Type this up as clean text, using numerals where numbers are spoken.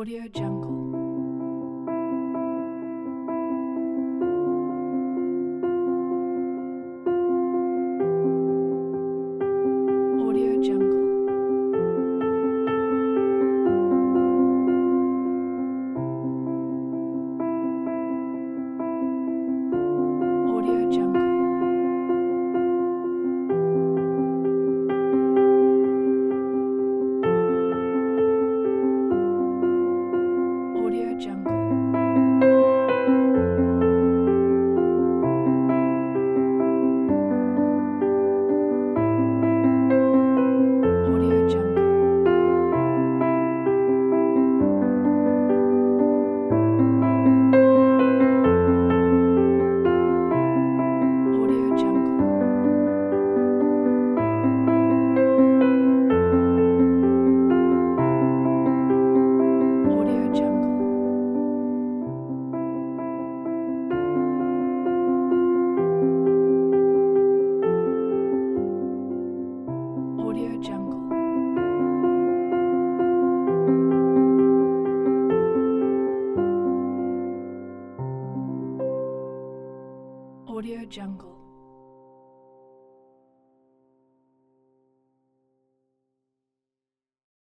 Audio Jungle. Audio Jungle. Audio Jungle. Audio Jungle. Audio Jungle. Audio Jungle. Audio Jungle. Audio Jungle. Audio Jungle.